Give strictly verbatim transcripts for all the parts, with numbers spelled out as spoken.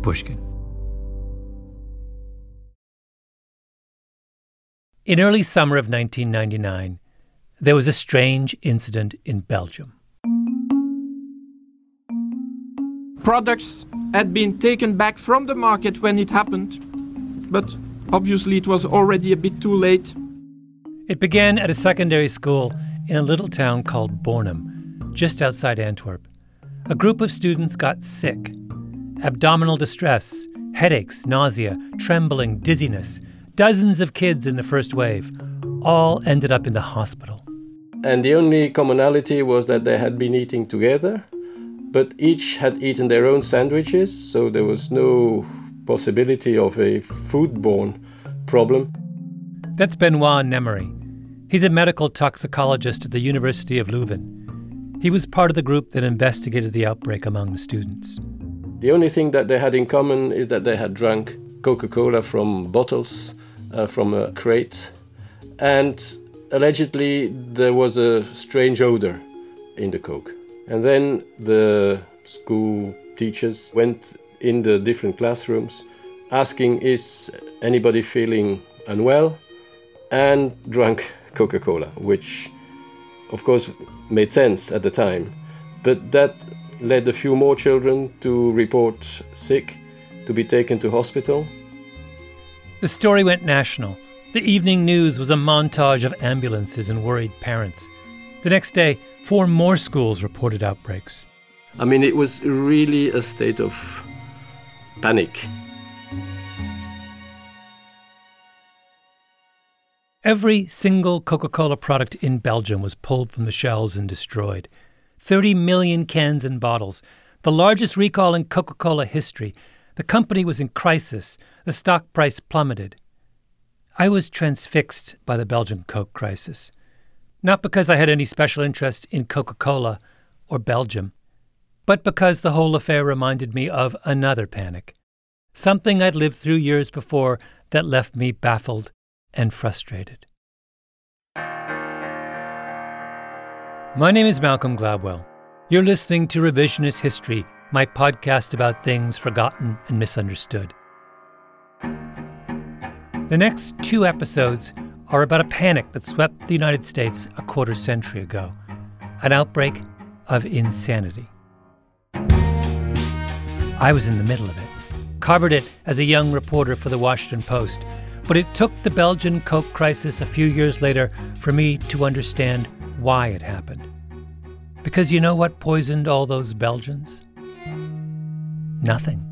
Pushkin. In early summer of nineteen ninety-nine, there was a strange incident in Belgium. Products had been taken back from the market when it happened, but obviously it was already a bit too late. It began at a secondary school in a little town called Bornem, just outside Antwerp. A group of students got sick. Abdominal distress, headaches, nausea, trembling, dizziness. Dozens of kids in the first wave all ended up in the hospital. And the only commonality was that they had been eating together, but each had eaten their own sandwiches, so there was no possibility of a foodborne problem. That's Benoit Nemery. He's a medical toxicologist at the University of Leuven. He was part of the group that investigated the outbreak among the students. The only thing that they had in common is that they had drunk Coca-Cola from bottles, uh, from a crate, and allegedly there was a strange odor in the Coke. And then the school teachers went in the different classrooms asking, is anybody feeling unwell? And drank Coca-Cola, which of course made sense at the time. But that led a few more children to report sick, to be taken to hospital. The story went national. The evening news was a montage of ambulances and worried parents. The next day, four more schools reported outbreaks. I mean, it was really a state of panic. Every single Coca-Cola product in Belgium was pulled from the shelves and destroyed. thirty million cans and bottles, the largest recall in Coca-Cola history. The company was in crisis. The stock price plummeted. I was transfixed by the Belgian Coke crisis. Not because I had any special interest in Coca-Cola or Belgium, but because the whole affair reminded me of another panic, something I'd lived through years before that left me baffled and frustrated. My name is Malcolm Gladwell. You're listening to Revisionist History, my podcast about things forgotten and misunderstood. The next two episodes are about a panic that swept the United States a quarter century ago, an outbreak of insanity. I was in the middle of it, covered it as a young reporter for the Washington Post, but it took the Belgian Coke crisis a few years later for me to understand why it happened. Because you know what poisoned all those Belgians? Nothing.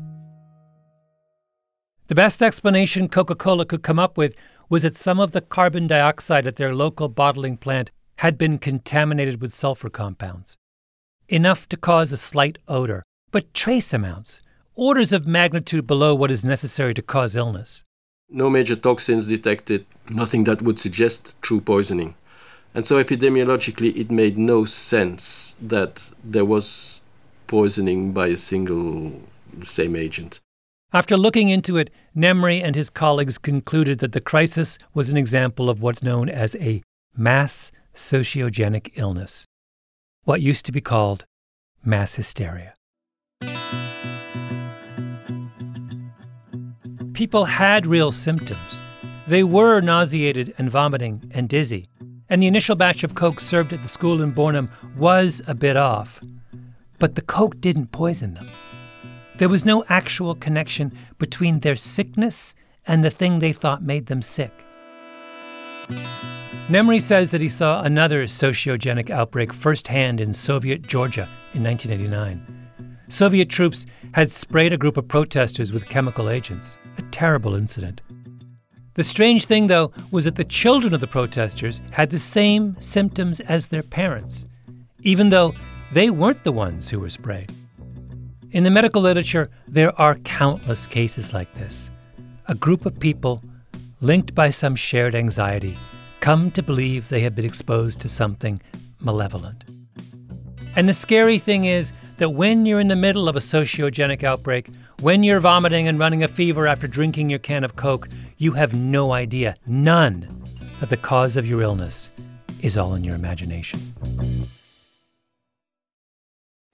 The best explanation Coca-Cola could come up with was that some of the carbon dioxide at their local bottling plant had been contaminated with sulfur compounds. Enough to cause a slight odor, but trace amounts, orders of magnitude below what is necessary to cause illness. No major toxins detected, nothing that would suggest true poisoning. And so epidemiologically, it made no sense that there was poisoning by a single same agent. After looking into it, Nemery and his colleagues concluded that the crisis was an example of what's known as a mass sociogenic illness, what used to be called mass hysteria. People had real symptoms. They were nauseated and vomiting and dizzy, and the initial batch of Coke served at the school in Bornem was a bit off. But the Coke didn't poison them. There was no actual connection between their sickness and the thing they thought made them sick. Nemery says that he saw another sociogenic outbreak firsthand in Soviet Georgia in nineteen eighty-nine. Soviet troops had sprayed a group of protesters with chemical agents, a terrible incident. The strange thing, though, was that the children of the protesters had the same symptoms as their parents, even though they weren't the ones who were sprayed. In the medical literature, there are countless cases like this. A group of people, linked by some shared anxiety, come to believe they have been exposed to something malevolent. And the scary thing is that when you're in the middle of a sociogenic outbreak, when you're vomiting and running a fever after drinking your can of Coke, you have no idea, none, that the cause of your illness is all in your imagination.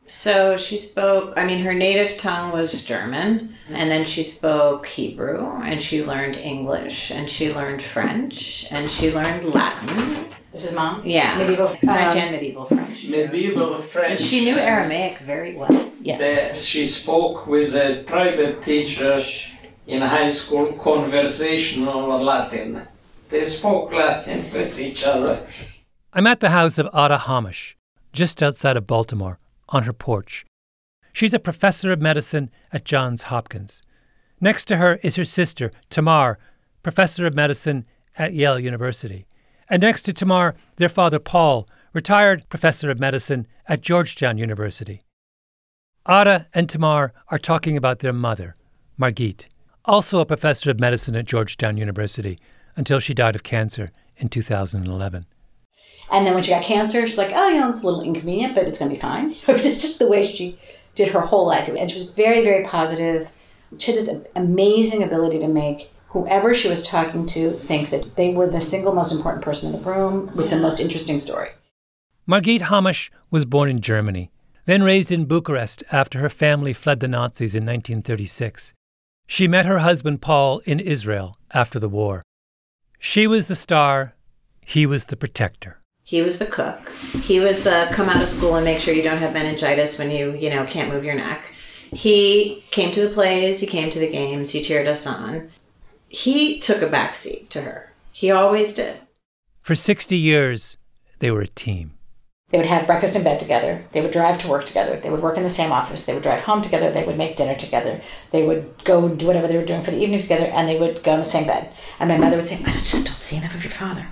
So she spoke, I mean, her native tongue was German, and then she spoke Hebrew, and she learned English, and she learned French, and she learned Latin. This is Mom? Yeah. Medieval French um, and medieval French. Medieval French. And she knew Aramaic very well. Yes. The, she spoke with a private teacher in high school, conversational Latin. They spoke Latin with each other. I'm at the house of Ada Hamish, just outside of Baltimore, on her porch. She's a professor of medicine at Johns Hopkins. Next to her is her sister, Tamar, professor of medicine at Yale University. And next to Tamar, their father, Paul, retired professor of medicine at Georgetown University. Ada and Tamar are talking about their mother, Margit, also a professor of medicine at Georgetown University, until she died of cancer in two thousand eleven. And then when she got cancer, she's like, oh, you know, it's a little inconvenient, but it's going to be fine. It's just the way she did her whole life. And she was very, very positive. She had this amazing ability to make whoever she was talking to think that they were the single most important person in the room with the most interesting story. Margit Hamish was born in Germany, then raised in Bucharest after her family fled the Nazis in nineteen thirty-six. She met her husband Paul in Israel after the war. She was the star, he was the protector. He was the cook. He was the come out of school and make sure you don't have meningitis when you, you know, can't move your neck. He came to the plays, he came to the games, he cheered us on. He took a backseat to her. He always did. For sixty years, they were a team. They would have breakfast in bed together. They would drive to work together. They would work in the same office. They would drive home together. They would make dinner together. They would go and do whatever they were doing for the evening together, and they would go in the same bed. And my mother would say, I just don't see enough of your father.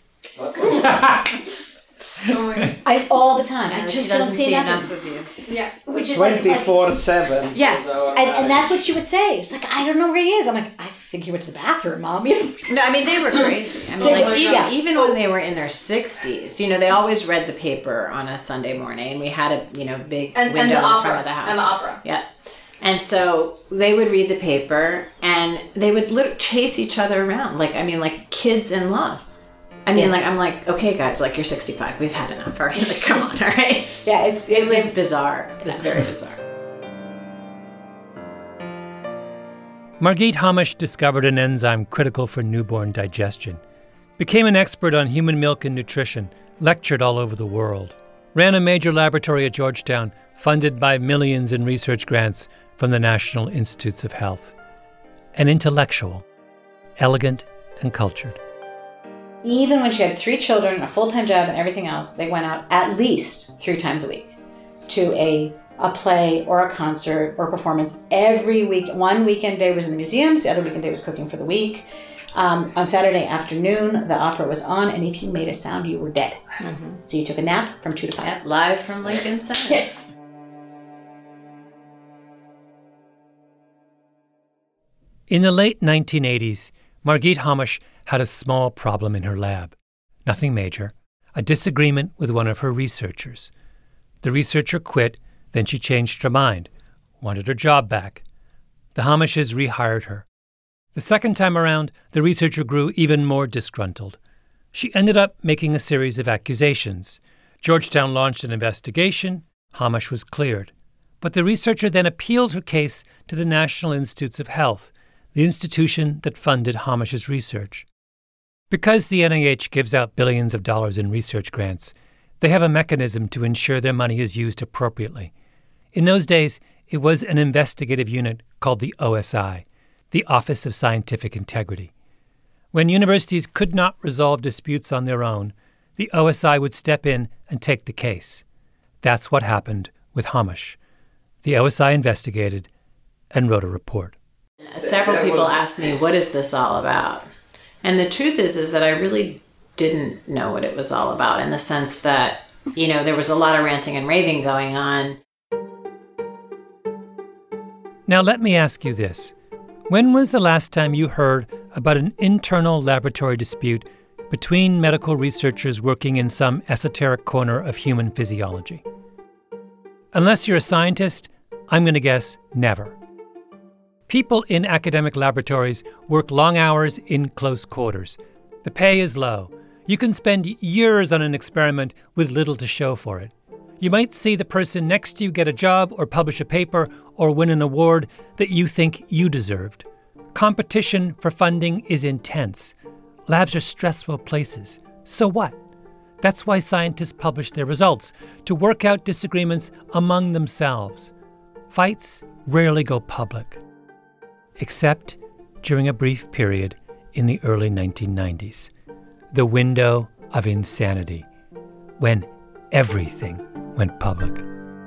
I all the time. And I just she don't doesn't see, see enough, enough of you. Yeah, which is like, twenty-four seven. like yeah, and, and that's what she would say. She's like, I don't know where he is. I'm like, I think he went to the bathroom, Mom. You know? No, I mean, they were crazy. I mean, They like, were, even, yeah. even when they were in their sixties, you know, they always read the paper on a Sunday morning, and we had a, you know, big And, window and the in opera. front of the house. And the opera. Yeah. And so they would read the paper, and they would literally chase each other around. Like, I mean, like kids in love. I mean, Yeah. like, I'm like, okay, guys, like, you're sixty-five. We've had enough, all right? Like, come on, all right? Yeah, it's, It was bizarre. It was very bizarre. Margit Hamish discovered an enzyme critical for newborn digestion, became an expert on human milk and nutrition, lectured all over the world, ran a major laboratory at Georgetown, funded by millions in research grants from the National Institutes of Health. An intellectual, elegant and cultured. Even when she had three children, a full-time job, and everything else, they went out at least three times a week to a a play or a concert or a performance every week. One weekend day was in the museums, the other weekend day was cooking for the week. Um, on Saturday afternoon, the opera was on, and if you made a sound, you were dead. Mm-hmm. So you took a nap from two to five. Yep, live from Lincoln Center. In the late nineteen eighties, Margit Hamish had a small problem in her lab. Nothing major, a disagreement with one of her researchers. The researcher quit, then she changed her mind, wanted her job back. The Hamishes rehired her. The second time around, the researcher grew even more disgruntled. She ended up making a series of accusations. Georgetown launched an investigation. Hamish was cleared. But the researcher then appealed her case to the National Institutes of Health, the institution that funded Hamish's research. Because the N I H gives out billions of dollars in research grants, they have a mechanism to ensure their money is used appropriately. In those days, it was an investigative unit called the O S I, the Office of Scientific Integrity. When universities could not resolve disputes on their own, the O S I would step in and take the case. That's what happened with Hamish. The O S I investigated and wrote a report. Several That people was- asked me, what is this all about? And the truth is, is that I really didn't know what it was all about, in the sense that, you know, there was a lot of ranting and raving going on. Now let me ask you this. When was the last time you heard about an internal laboratory dispute between medical researchers working in some esoteric corner of human physiology? Unless you're a scientist, I'm going to guess never. People in academic laboratories work long hours in close quarters. The pay is low. You can spend years on an experiment with little to show for it. You might see the person next to you get a job or publish a paper or win an award that you think you deserved. Competition for funding is intense. Labs are stressful places. So what? That's why scientists publish their results, to work out disagreements among themselves. Fights rarely go public, except during a brief period in the early nineteen nineties, the window of insanity, when everything went public.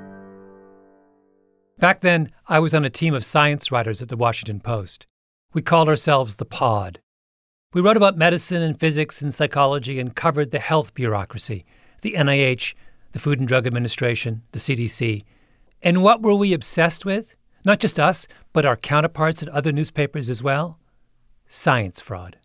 Back then, I was on a team of science writers at the Washington Post. We called ourselves the Pod. We wrote about medicine and physics and psychology and covered the health bureaucracy, the N I H, the Food and Drug Administration, the C D C. And what were we obsessed with? Not just us, but our counterparts at other newspapers as well? Science fraud.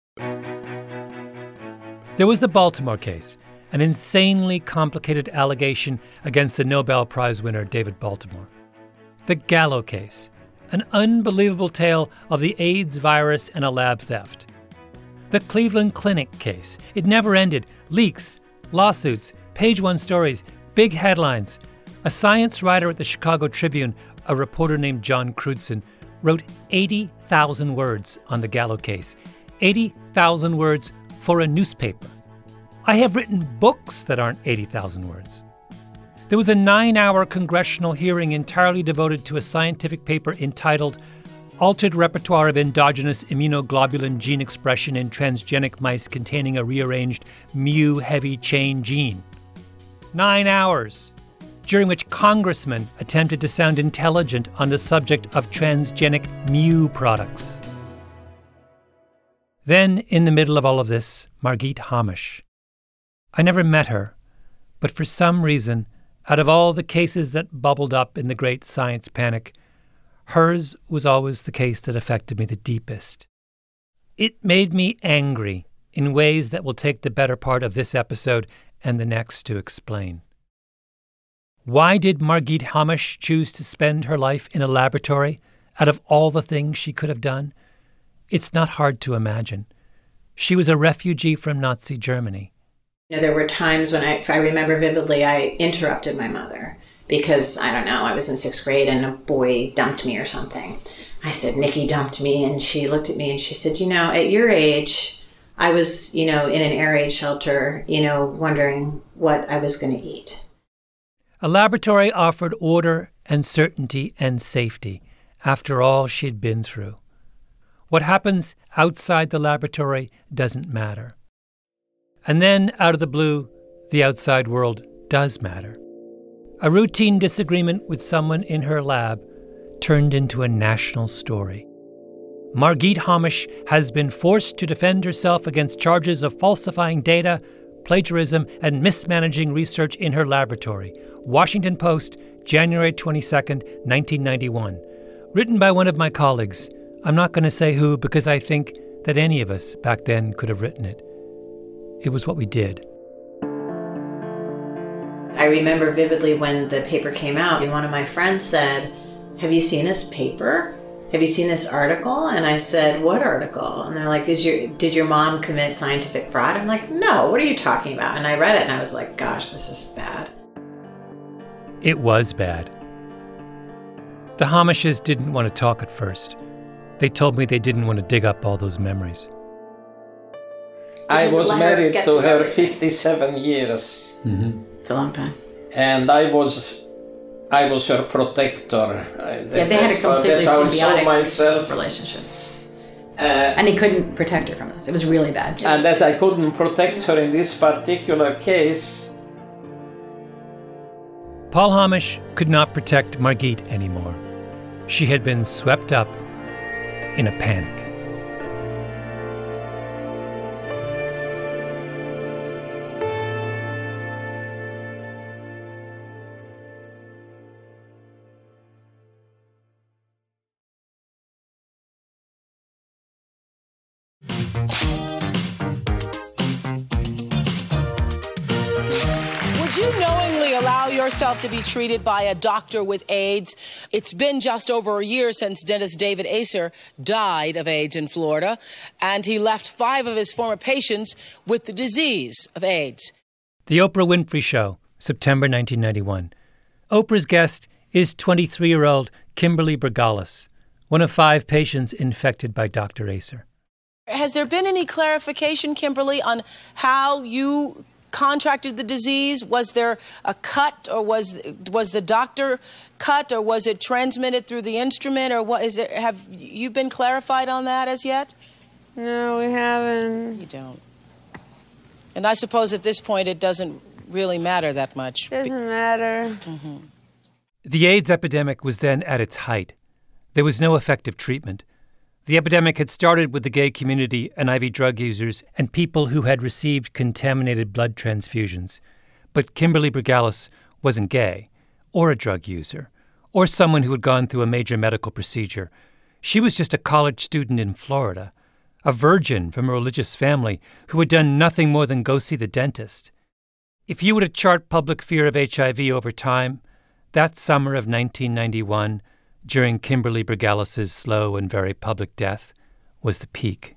There was the Baltimore case, an insanely complicated allegation against the Nobel Prize winner David Baltimore. The Gallo case, an unbelievable tale of the AIDS virus and a lab theft. The Cleveland Clinic case, it never ended. Leaks, lawsuits, page one stories, big headlines. A science writer at the Chicago Tribune, a reporter named John Crutzen, wrote eighty thousand words on the Gallo case. eighty thousand words for a newspaper. I have written books that aren't eighty thousand words. There was a nine-hour congressional hearing entirely devoted to a scientific paper entitled Altered Repertoire of Endogenous Immunoglobulin Gene Expression in Transgenic Mice Containing a Rearranged Mu Heavy Chain Gene. Nine hours, during which congressmen attempted to sound intelligent on the subject of transgenic mu products. Then, in the middle of all of this, Margit Hamesh. I never met her, but for some reason, out of all the cases that bubbled up in the great science panic, hers was always the case that affected me the deepest. It made me angry in ways that will take the better part of this episode and the next to explain. Why did Margit Hamesh choose to spend her life in a laboratory out of all the things she could have done? It's not hard to imagine. She was a refugee from Nazi Germany. You know, there were times when I, if I remember vividly, I interrupted my mother because, I don't know, I was in sixth grade and a boy dumped me or something. I said, Nikki dumped me, and she looked at me and she said, you know, at your age, I was, you know, in an air raid shelter, you know, wondering what I was going to eat. A laboratory offered order and certainty and safety after all she'd been through. What happens outside the laboratory doesn't matter. And then, out of the blue, the outside world does matter. A routine disagreement with someone in her lab turned into a national story. Margit Hamesh has been forced to defend herself against charges of falsifying data, plagiarism, and mismanaging research in her laboratory. Washington Post, January twenty-second, nineteen ninety-one. Written by one of my colleagues. I'm not going to say who because I think that any of us back then could have written it. It was what we did. I remember vividly when the paper came out, and one of my friends said, have you seen this paper? Have you seen this article? And I said, what article? And they're like, Is your did your mom commit scientific fraud? I'm like, no, what are you talking about? And I read it and I was like, gosh, this is bad. It was bad. The Hameshes didn't want to talk at first. They told me they didn't want to dig up all those memories. I was married to her fifty-seven years. Mm-hmm. It's a long time. And I was I was her protector. Yeah, they had a completely symbiotic myself. relationship. Uh, and he couldn't protect her from this. It was really bad. And that I couldn't protect her in this particular case. Paul Hamesh could not protect Margit anymore. She had been swept up in a panic. Would you knowingly allow yourself to be treated by a doctor with AIDS? It's been just over a year since dentist David Acer died of AIDS in Florida, and he left five of his former patients with the disease of AIDS. The Oprah Winfrey Show, September nineteen ninety-one. Oprah's guest is twenty-three-year-old Kimberly Bergalis, one of five patients infected by Doctor Acer. Has there been any clarification, Kimberly, on how you contracted the disease? Was there a cut, or was was the doctor cut, or was it transmitted through the instrument, or what is it? Have you been clarified on that as yet? No, we haven't. You don't. And I suppose at this point it doesn't really matter that much. Doesn't matter. Mm-hmm. The AIDS epidemic was then at its height. There was no effective treatment. The epidemic had started with the gay community and I V drug users and people who had received contaminated blood transfusions. But Kimberly Bergalis wasn't gay, or a drug user, or someone who had gone through a major medical procedure. She was just a college student in Florida, a virgin from a religious family who had done nothing more than go see the dentist. If you were to chart public fear of H I V over time, that summer of nineteen ninety-one, during Kimberly Bergalis's slow and very public death, was the peak.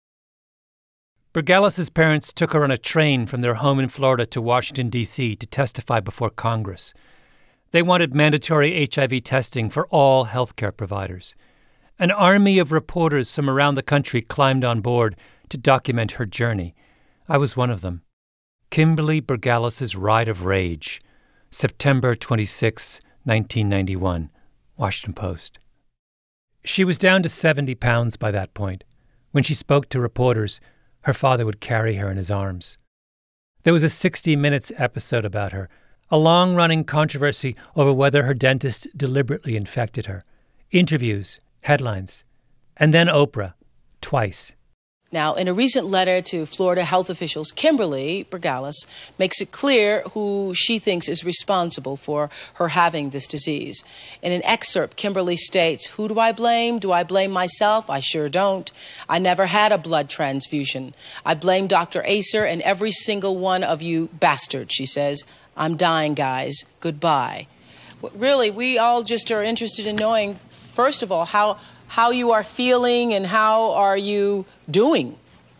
Bergalis's parents took her on a train from their home in Florida to Washington, D C to testify before Congress. They wanted mandatory H I V testing for all healthcare providers. An army of reporters from around the country climbed on board to document her journey. I was one of them. Kimberly Bergalis's Ride of Rage, September twenty-sixth, nineteen ninety-one, Washington Post. She was down to seventy pounds by that point. When she spoke to reporters, her father would carry her in his arms. There was a sixty minutes episode about her, a long-running controversy over whether her dentist deliberately infected her. Interviews, headlines, and then Oprah, twice. Now, in a recent letter to Florida health officials, Kimberly Bergalis makes it clear who she thinks is responsible for her having this disease. In an excerpt, Kimberly states, "Who do I blame? Do I blame myself? I sure don't. I never had a blood transfusion. I blame Doctor Acer and every single one of you bastards," she says. "I'm dying, guys. Goodbye." Really, we all just are interested in knowing, first of all, how how you are feeling and how are you doing?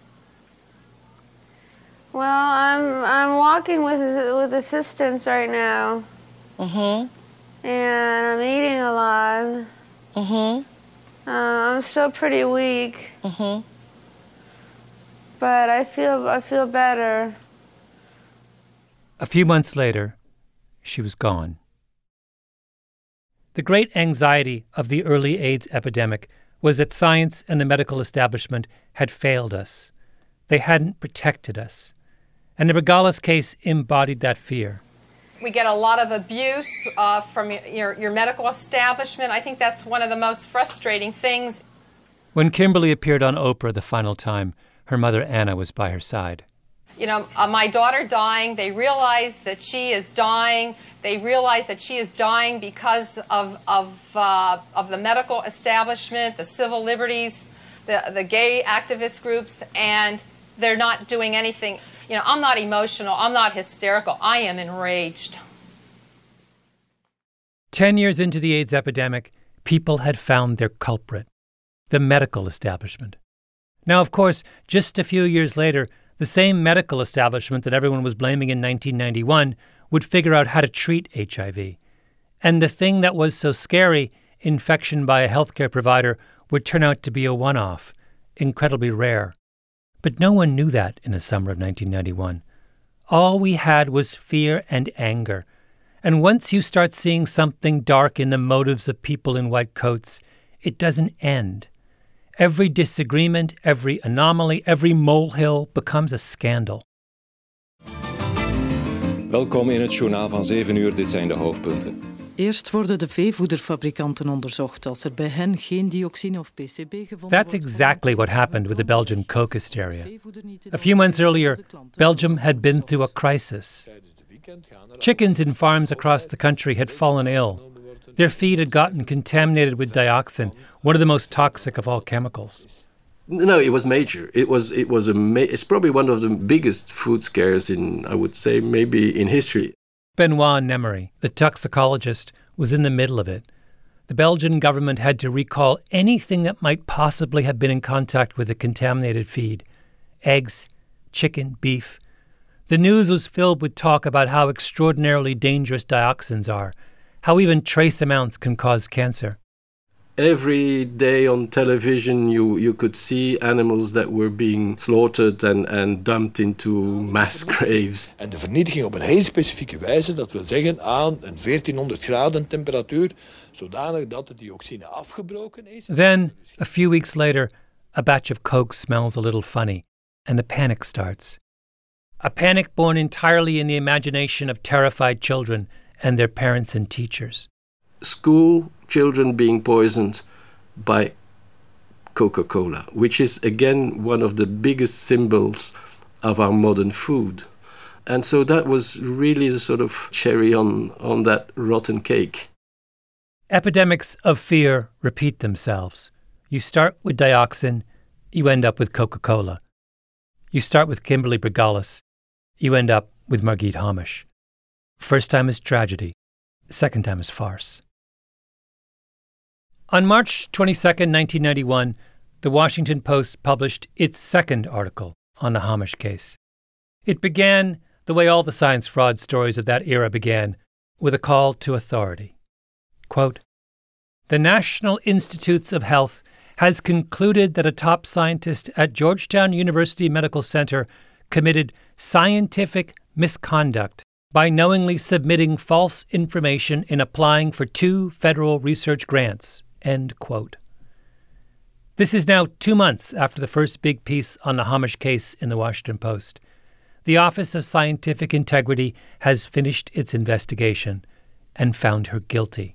Well, I'm I'm walking with with assistance right now. Mm-hmm. And I'm eating a lot. Mm-hmm. Uh, I'm still pretty weak. Mm-hmm. But I feel I feel better. A few months later, she was gone. The great anxiety of the early AIDS epidemic was that science and the medical establishment had failed us. They hadn't protected us. And the Bergalis case embodied that fear. We get a lot of abuse uh, from your, your medical establishment. I think that's one of the most frustrating things. When Kimberly appeared on Oprah the final time, her mother Anna was by her side. You know, uh, my daughter dying, they realize that she is dying. They realize that she is dying because of of uh, of the medical establishment, the civil liberties, the, the gay activist groups, and they're not doing anything. You know, I'm not emotional. I'm not hysterical. I am enraged. Ten years into the AIDS epidemic, people had found their culprit, the medical establishment. Now, of course, just a few years later, the same medical establishment that everyone was blaming in nineteen ninety-one would figure out how to treat H I V. And the thing that was so scary, infection by a healthcare provider, would turn out to be a one-off, incredibly rare. But no one knew that in the summer of nineteen ninety-one. All we had was fear and anger. And once you start seeing something dark in the motives of people in white coats, it doesn't end. Every disagreement, every anomaly, every molehill becomes a scandal. Welkom in het journaal van zeven uur. Dit zijn de hoofdpunten. Eerst worden de veevoederfabrikanten onderzocht als er bij hen geen dioxine of P C B gevonden wordt. That's exactly what happened with the Belgian coke hysteria. A few months earlier, Belgium had been through a crisis. Chickens in farms across the country had fallen ill. Their feed had gotten contaminated with dioxin, one of the most toxic of all chemicals. No, it was major. It was it was a ma- it's probably one of the biggest food scares in, I would say, maybe in history. Benoit Nemery, the toxicologist, was in the middle of it. The Belgian government had to recall anything that might possibly have been in contact with the contaminated feed: eggs, chicken, beef. The news was filled with talk about how extraordinarily dangerous dioxins are, how even trace amounts can cause cancer. Every day on television you, you could see animals that were being slaughtered and, and dumped into mass graves. En de vernietiging op een heel specifieke wijze, dat wil zeggen aan een veertienhonderd graden temperatuur, zodanig dat de dioxine afgebroken is. Then, a few weeks later, a batch of coke smells a little funny, and the panic starts. A panic born entirely in the imagination of terrified children and their parents and teachers. School children being poisoned by Coca-Cola, which is again one of the biggest symbols of our modern food. And so that was really the sort of cherry on, on that rotten cake. Epidemics of fear repeat themselves. You start with dioxin, you end up with Coca-Cola. You start with Kimberly Brigalis, you end up with Margit Hamesh. First time is tragedy, second time is farce. On March twenty-second, nineteen ninety-one, the Washington Post published its second article on the Hamesh case. It began the way all the science fraud stories of that era began, with a call to authority. Quote, "The National Institutes of Health has concluded that a top scientist at Georgetown University Medical Center committed scientific misconduct by knowingly submitting false information in applying for two federal research grants." End quote. This is now two months after the first big piece on the Hamesh case in the Washington Post. The Office of Scientific Integrity has finished its investigation and found her guilty.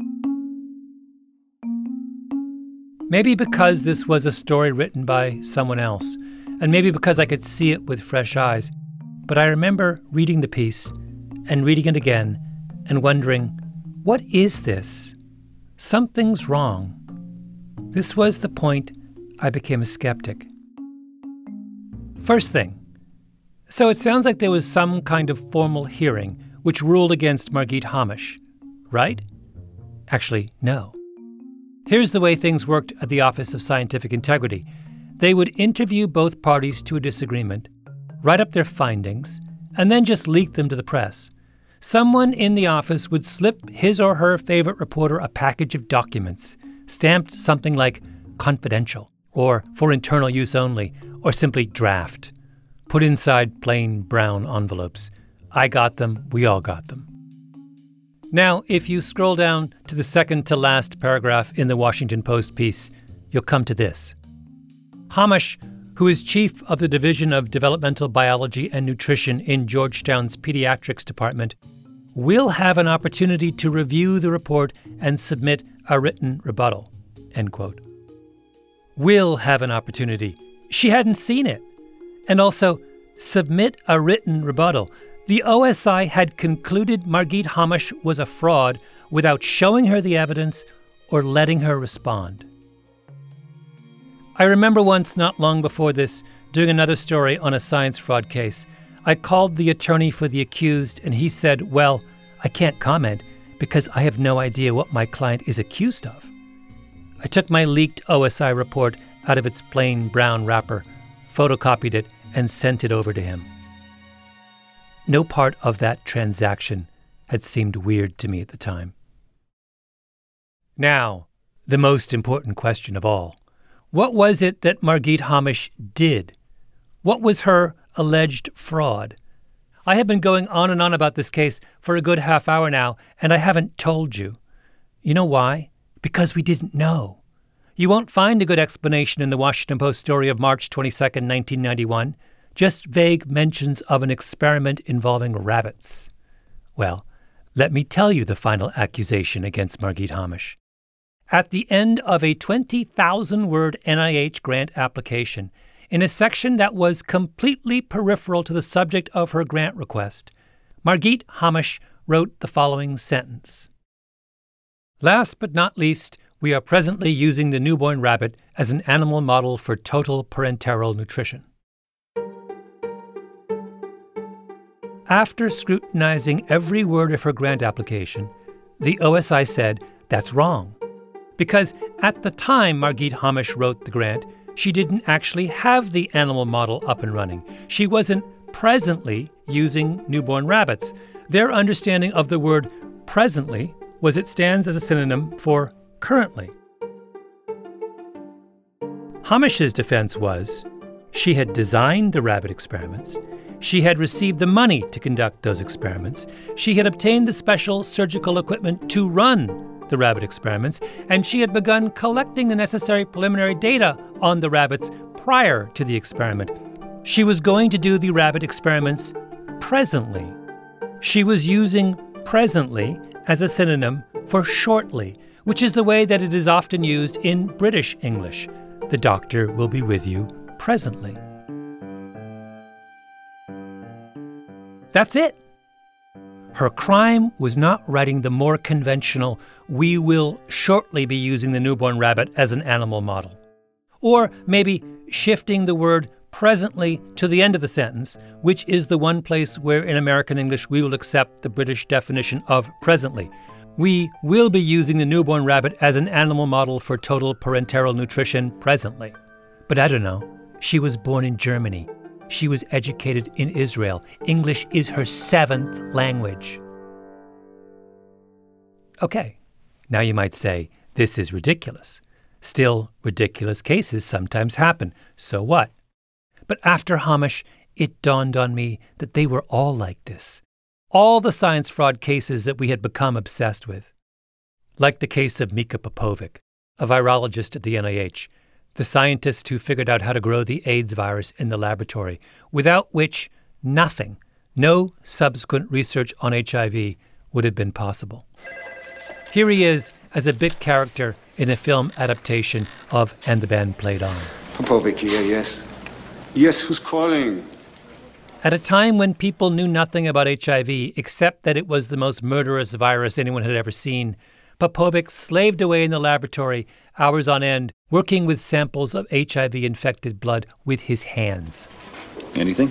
Maybe because this was a story written by someone else, and maybe because I could see it with fresh eyes, but I remember reading the piece and reading it again and wondering, what is this? Something's wrong. This was the point I became a skeptic. First thing, so it sounds like there was some kind of formal hearing which ruled against Margit Hamesh, right? Actually, no. Here's the way things worked at the Office of Scientific Integrity. They would interview both parties to a disagreement, write up their findings, and then just leak them to the press. Someone in the office would slip his or her favorite reporter a package of documents, stamped something like confidential, or for internal use only, or simply draft, put inside plain brown envelopes. I got them, we all got them. Now, if you scroll down to the second to last paragraph in the Washington Post piece, you'll come to this. Hamesh, who is chief of the Division of Developmental Biology and Nutrition in Georgetown's Pediatrics Department, will have an opportunity to review the report and submit a written rebuttal, end quote. Will have an opportunity. She hadn't seen it. And also, submit a written rebuttal. The O S I had concluded Margit Hamesh was a fraud without showing her the evidence or letting her respond. I remember once, not long before this, doing another story on a science fraud case. I called the attorney for the accused and he said, well, I can't comment because I have no idea what my client is accused of. I took my leaked O S I report out of its plain brown wrapper, photocopied it, and sent it over to him. No part of that transaction had seemed weird to me at the time. Now, the most important question of all. What was it that Margit Hamesh did? What was her alleged fraud? I have been going on and on about this case for a good half hour now, and I haven't told you. You know why? Because we didn't know. You won't find a good explanation in the Washington Post story of March twenty-second, nineteen ninety-one, just vague mentions of an experiment involving rabbits. Well, let me tell you the final accusation against Margit Hamesh. At the end of a twenty thousand word N I H grant application, in a section that was completely peripheral to the subject of her grant request, Margit Hamesh wrote the following sentence. Last but not least, we are presently using the newborn rabbit as an animal model for total parenteral nutrition. After scrutinizing every word of her grant application, the O S I said that's wrong. Because at the time Margit Hamesh wrote the grant, she didn't actually have the animal model up and running. She wasn't presently using newborn rabbits. Their understanding of the word presently was it stands as a synonym for currently. Hamish's defense was she had designed the rabbit experiments, she had received the money to conduct those experiments, she had obtained the special surgical equipment to run the rabbit experiments, and she had begun collecting the necessary preliminary data on the rabbits prior to the experiment. She was going to do the rabbit experiments presently. She was using presently as a synonym for shortly, which is the way that it is often used in British English. The doctor will be with you presently. That's it. Her crime was not writing the more conventional, we will shortly be using the newborn rabbit as an animal model. Or maybe shifting the word presently to the end of the sentence, which is the one place where in American English we will accept the British definition of presently. We will be using the newborn rabbit as an animal model for total parenteral nutrition presently. But I don't know. She was born in Germany. She was educated in Israel. English is her seventh language. Okay, now you might say, this is ridiculous. Still, ridiculous cases sometimes happen. So what? But after Hamish, it dawned on me that they were all like this. All the science fraud cases that we had become obsessed with. Like the case of Mika Popovic, a virologist at the N I H, the scientist who figured out how to grow the AIDS virus in the laboratory, without which nothing, no subsequent research on H I V would have been possible. Here he is as a bit character in a film adaptation of And the Band Played On. Popovic here, yes. Yes, who's calling? At a time when people knew nothing about H I V except that it was the most murderous virus anyone had ever seen, Popovic slaved away in the laboratory hours on end, working with samples of H I V-infected blood with his hands. Anything?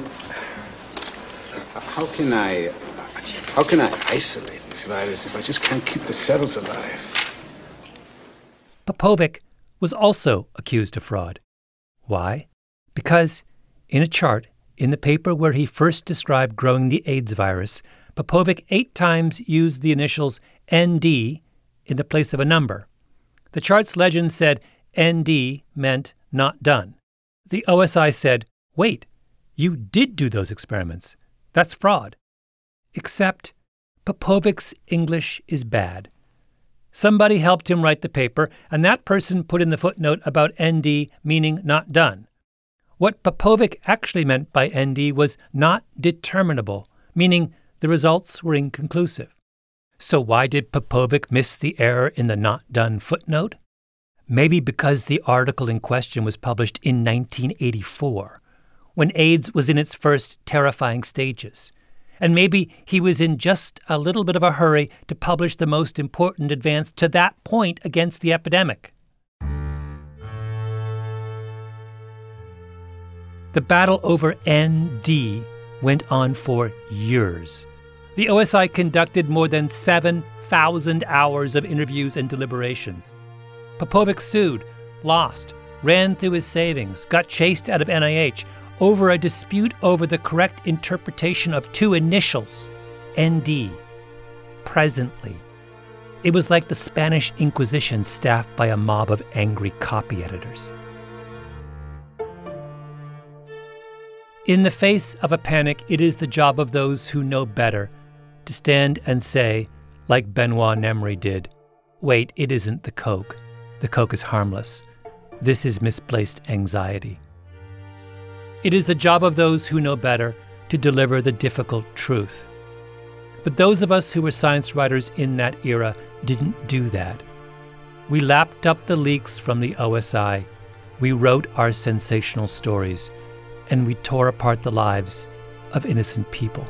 How can I... How can I isolate this virus if I just can't keep the cells alive? Popovic was also accused of fraud. Why? Because in a chart in the paper where he first described growing the AIDS virus, Popovic eight times used the initials N D in the place of a number. The chart's legend said N D meant not done. The O S I said, wait, you did do those experiments. That's fraud. Except Popovic's English is bad. Somebody helped him write the paper, and that person put in the footnote about N D meaning not done. What Popovic actually meant by N D was not determinable, meaning the results were inconclusive. So why did Popovic miss the error in the not done footnote? Maybe because the article in question was published in nineteen eighty-four, when AIDS was in its first terrifying stages. And maybe he was in just a little bit of a hurry to publish the most important advance to that point against the epidemic. The battle over N D went on for years. The O S I conducted more than seven thousand hours of interviews and deliberations. Popovic sued, lost, ran through his savings, got chased out of N I H over a dispute over the correct interpretation of two initials, N D, presently. It was like the Spanish Inquisition staffed by a mob of angry copy editors. In the face of a panic, it is the job of those who know better to stand and say, like Benoit Nemri did, wait, it isn't the Coke. The Coke is harmless. This is misplaced anxiety. It is the job of those who know better to deliver the difficult truth. But those of us who were science writers in that era didn't do that. We lapped up the leaks from the O S I, we wrote our sensational stories, and we tore apart the lives of innocent people.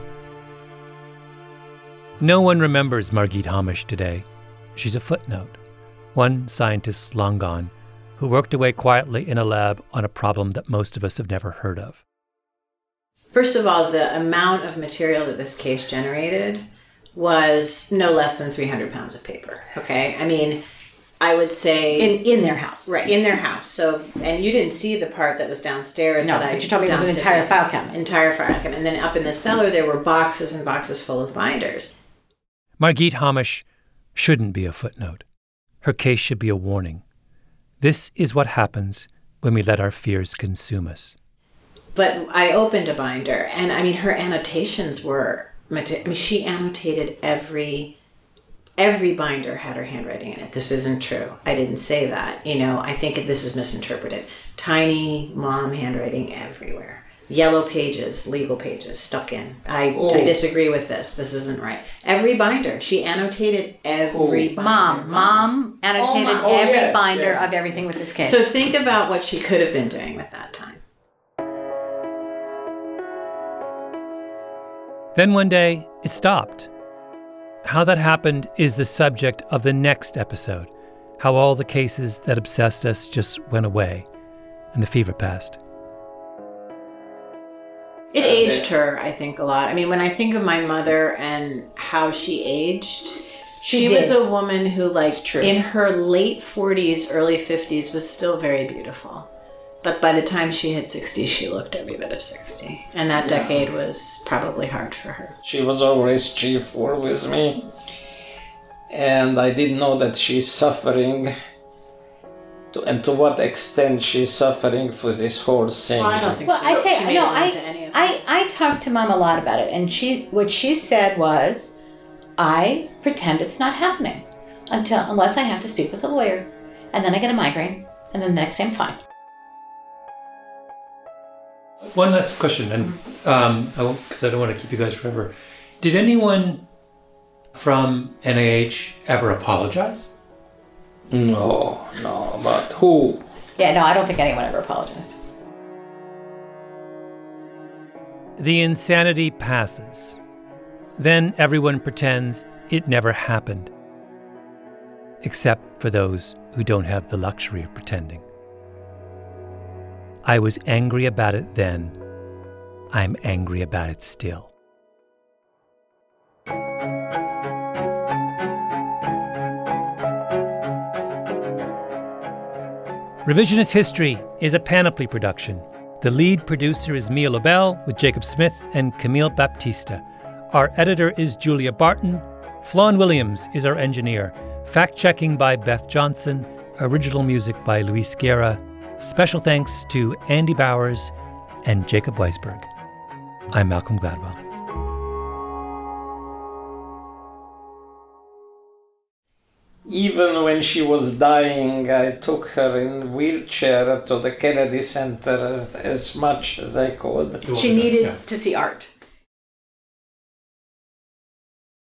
No one remembers Margit Hamish today. She's a footnote, one scientist long gone, who worked away quietly in a lab on a problem that most of us have never heard of. First of all, the amount of material that this case generated was no less than three hundred pounds of paper, okay? I mean, I would say in in their house, right in their house. So, and you didn't see the part that was downstairs. No, that but I you told me it was an dumped entire in. file cabinet. Entire file cabinet, and then up in the cellar there were boxes and boxes full of binders. Margit Hamesh shouldn't be a footnote. Her case should be a warning. This is what happens when we let our fears consume us. But I opened a binder, and I mean, her annotations were. I mean, she annotated every. Every binder had her handwriting in it. This isn't true. I didn't say that. You know, I think this is misinterpreted. Tiny mom handwriting everywhere. Yellow pages, legal pages stuck in. I, Oh. I disagree with this. This isn't right. Every binder. She annotated every Oh. binder. Mom, mom annotated Oh, Mom. every Oh, yes, binder yeah. of everything with this case. So think about what she could have been doing with that time. Then one day, it stopped. How that happened is the subject of the next episode, how all the cases that obsessed us just went away and the fever passed. It aged her, I think, a lot. I mean, when I think of my mother and how she aged, She she, was did. a woman who, like, It's true. in her late forties, early fifties, was still very beautiful. But by the time she hit sixty, she looked every bit of sixty. And that Yeah. decade was probably hard for her. She was always cheerful with me, and I didn't know that she's suffering, to, and to what extent she's suffering for this whole thing. Well, I don't think well, she, I she tell you, made no, it I, into any of I, this. I talked to Mom a lot about it, and she, what she said was, I pretend it's not happening until unless I have to speak with a lawyer, and then I get a migraine, and then the next day I'm fine. One last question, and um, I won't, because I don't want to keep you guys forever. Did anyone from N I H ever apologize? No, no, but who? Yeah, no, I don't think anyone ever apologized. The insanity passes. Then everyone pretends it never happened. Except for those who don't have the luxury of pretending. I was angry about it then. I'm angry about it still. Revisionist History is a Panoply production. The lead producer is Mia Lobel with Jacob Smith and Camille Baptista. Our editor is Julia Barton. Flawn Williams is our engineer. Fact-checking by Beth Johnson. Original music by Luis Guerra. Special thanks to Andy Bowers and Jacob Weisberg. I'm Malcolm Gladwell. Even when she was dying, I took her in wheelchair to the Kennedy Center as, as much as I could. She needed to see art.